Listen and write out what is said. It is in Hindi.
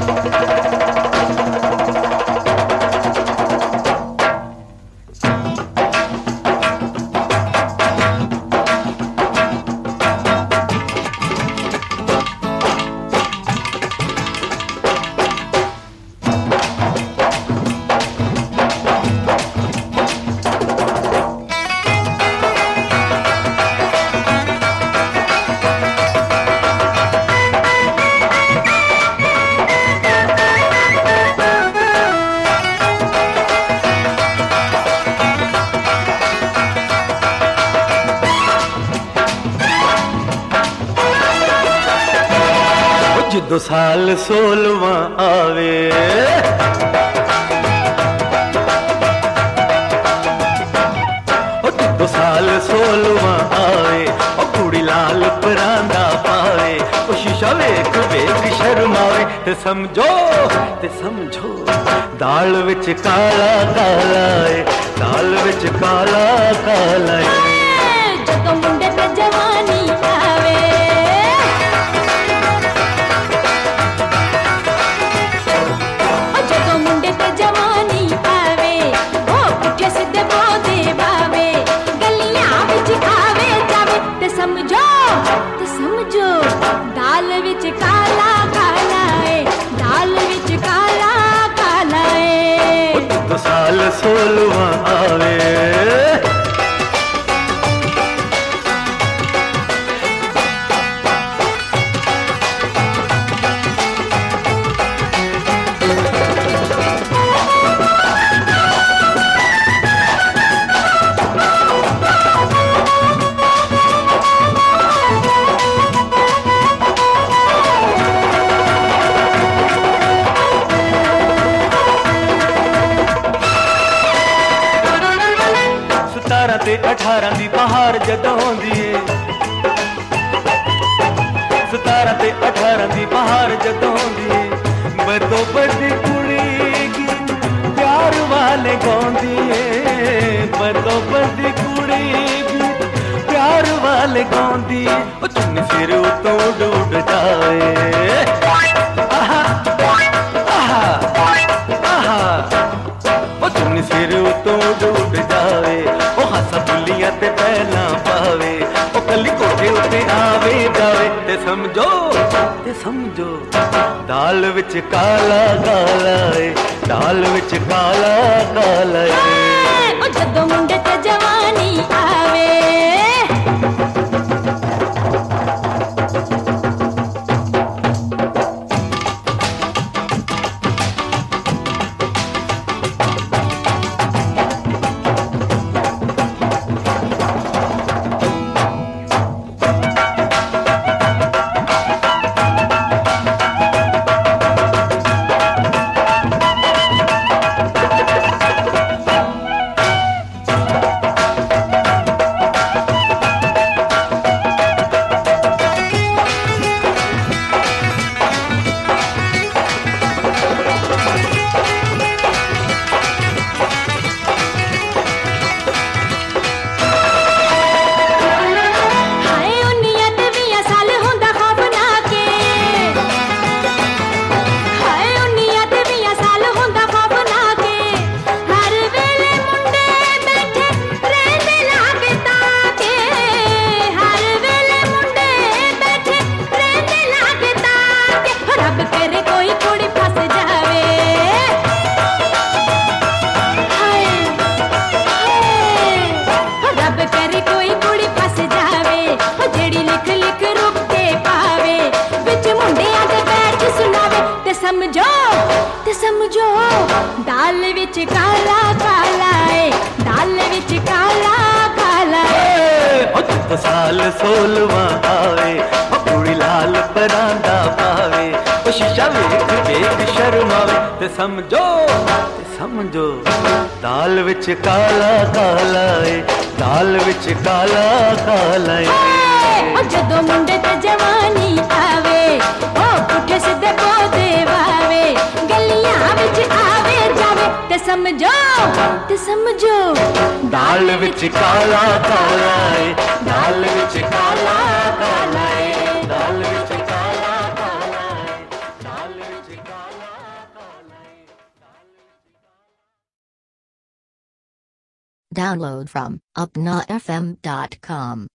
जिदो साल 16वां आवे जिदो साल 16वां आवे ओ कुड़ी लाल परांदा पावे ओ शीशा वेख वेख शर्मावे ते समझो दाल विच काला काला है, दाल विच काला काला है। जदों मुंडे ते जवानी आवे समझो दाल विच काला काला है, दाल विच काला काला है। तो साल 16वां आवे ते 18 दी बहार जदों आउंदी है, 17 ते 18 दी बहार जदों आउंदी है। बदो बदी कुड़ी गीत प्यार वाले गाउंदी है, बदो बदी कुड़ी गीत प्यार वाले गाउंदी है। ओ चुन्नी सिर उतों उड़ उड़ जावे आहा आहा आहा, ओ चुन्नी सिर उतों उड़ उड़ जावे। हसा बुलियां ते पहला पावे ओ कली कोठे उत्ते आवे जावे ते समझो दाल विच काला काला है, दाल विच काला काला है। ओ जदों मुंडे ते जवानी आवे समझो दाल विच काला काला है, दाल विच काला काला है। तो साल 16वां आवे ओ कुड़ी लाल परांदा पावे ओ शीशा वेख वेख शर्मावे ते समझो दाल विच काला काला है, दाल विच काला काला है। ओ जदों मुंडे ते जवानी आवे ओ पुठे सिद्धे पौधे वावे गलियां विच आवे जावे ते समझो दाल विच काला काला है, दाल विच काला काला है, दाल विच काला काला है, दाल विच काला काला ए काले च काला। Download from upnafm.com.